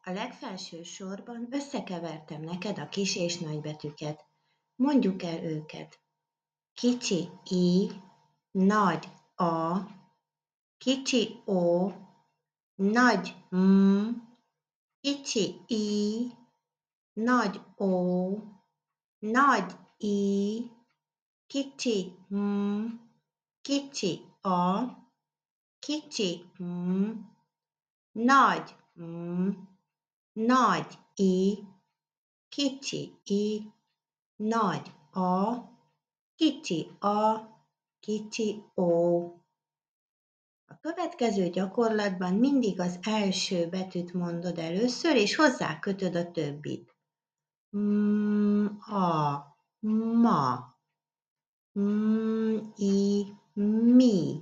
A legfelső sorban összekevertem neked a kis és nagybetűket. Mondjuk el őket. Kicsi I, nagy A, kicsi O, nagy M, kicsi I, nagy O, nagy I, kicsi M, kicsi A, kicsi M, nagy M, nagy I, kicsi I, nagy A, kicsi A, kicsi O. A következő gyakorlatban mindig az első betűt mondod először, és hozzá kötöd a többit. A, ma, I, mi,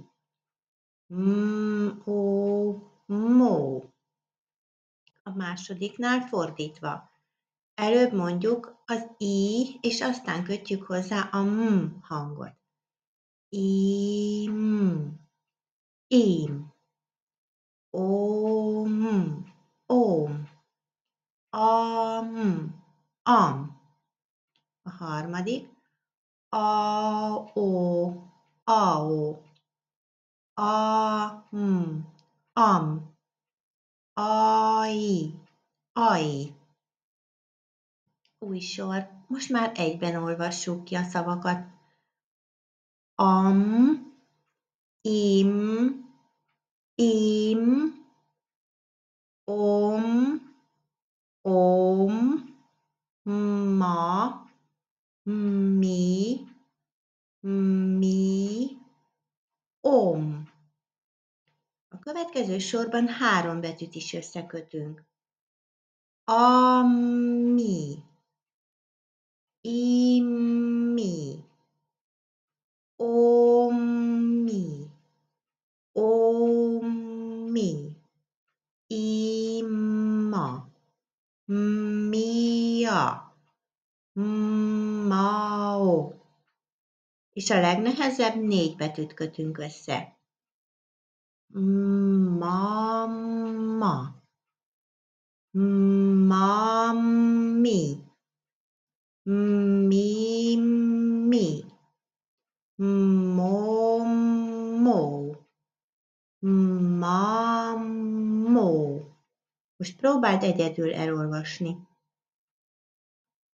o, mo. A másodiknál fordítva. Előbb mondjuk az I, és aztán kötjük hozzá a M hangot. Im, im, om, óm, am. A harmadik. O, ao, am, ai. Új sor. Most már egyben olvassuk ki a szavakat. Am, im, om, ma, mi, om. A következő sorban 3 betűt is összekötünk. Ami, immi, ommi, imma, mia, mao. És a legnehezebb 4 betűt kötünk össze. Mamma, mammi, mimmi, mommo, mammo. Most próbáld egyedül elolvasni.